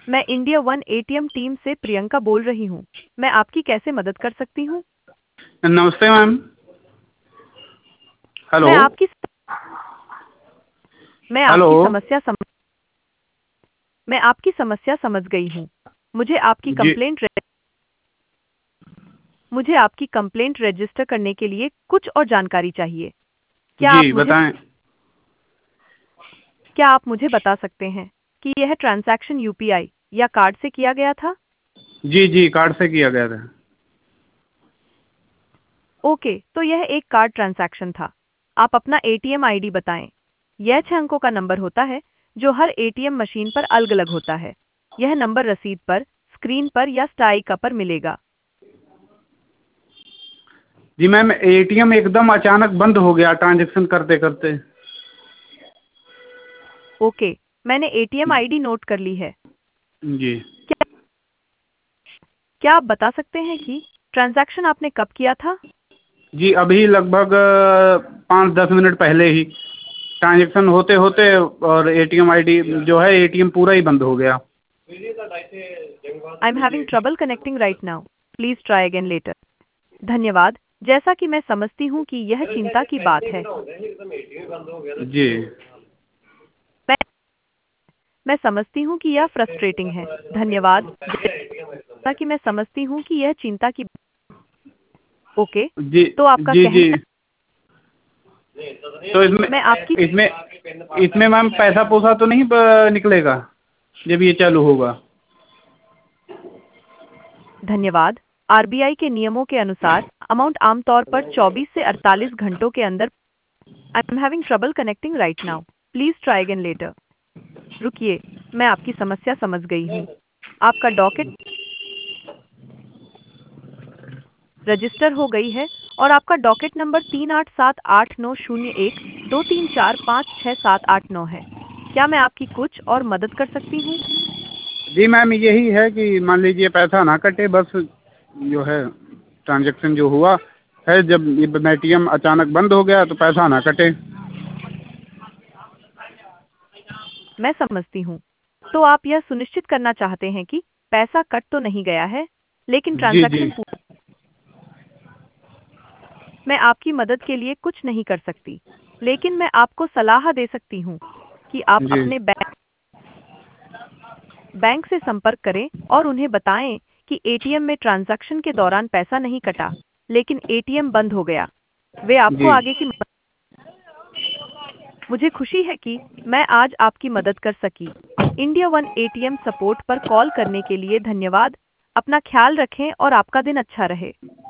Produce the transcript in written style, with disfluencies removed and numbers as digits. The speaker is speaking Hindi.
मैं इंडिया वन एटीएम टीम से प्रियंका बोल रही हूँ। मैं आपकी कैसे मदद कर सकती हूँ? नमस्ते मैम। हेलो। मैं आपकी मैं हेलो। आपकी समस्या सम मैं आपकी समस्या समझ गई हूँ। मुझे आपकी जी कंप्लेंट मुझे आपकी कंप्लेंट रजिस्टर करने के लिए कुछ और जानकारी चाहिए। क्या जी आप मुझे बताएं। क्या आप मुझे बता सकते हैं कि यह ट्रांजैक्शन यूपीआई या कार्ड से किया गया था? जी जी, कार्ड से किया गया था। ओके, तो यह एक कार्ड ट्रांजैक्शन था। आप अपना एटीएम आईडी बताएं। यह 6 अंकों का नंबर होता है जो हर एटीएम मशीन पर अलग-अलग होता है। यह नंबर रसीद पर, स्क्रीन पर या स्ट्राइक पर मिलेगा। जी मैम, एटीएम एकदम अचानक बंद हो गया ट्रांजैक्शन करते करते। ओके, मैंने एटीएम आईडी नोट कर ली है। जी क्या क्या आप बता सकते हैं कि ट्रांजैक्शन आपने कब किया था? जी, अभी लगभग 5-10 मिनट पहले ही ट्रांजैक्शन होते होते और एटीएम आईडी जो है एटीएम पूरा ही बंद हो गया। I am having trouble connecting right now. Please try again later. धन्यवाद। जैसा कि मैं समझती हूँ कि यह चिंता की बात है। जी मैं मैं समझती हूँ कि यह फ्रस्ट्रेटिंग है। धन्यवाद। जैसा कि मैं समझती हूँ कि यह चिंता की ओके, जी तो आपका जी जी। कहना तो इसमें मैं आपकी इसमें इसमें मैम पैसा पूसा तो नहीं निकलेगा जब ये चालू होगा? धन्यवाद। आरबीआई के नियमों के अनुसार अमाउंट आमतौर पर 24 से 48 घंटों के अंदर I am having trouble connecting right now. Please try again later. रुकिए, मैं आपकी समस्या समझ गई हूँ। आपका डॉकेट रजिस्टर हो गई है और आपका डॉकेट नंबर 3878901234567889 है। क्या मैं आपकी कुछ और मदद कर सकती हूँ? जी मैम, यही है कि मान लीजिए पैसा ना कटे बस, जो है ट्रांजैक्शन जो हुआ है, जब ये एटीएम अचानक बंद हो गया तो पैसा ना कटे। मैं समझती हूँ। तो आप यह सुनिश्चित करना चाहते हैं कि पैसा कट तो नहीं गया है, लेकिन जी जी ट्रांजैक्शन पूरा। मैं आपकी मदद के लिए कुछ नहीं कर सकती, लेकिन मैं आपको सलाह दे सकती हूँ कि आप जी अपने बैंक से संपर्क करें और उन्हें बताएं कि एटीएम में ट्रांजैक्शन के दौरान पैसा नहीं कटा, लेकिन एटीएम बंद हो गया। वे आपको जी आगे की मुझे खुशी है कि मैं आज आपकी मदद कर सकी। इंडिया वन एटीएम सपोर्ट पर कॉल करने के लिए धन्यवाद। अपना ख्याल रखें और आपका दिन अच्छा रहे।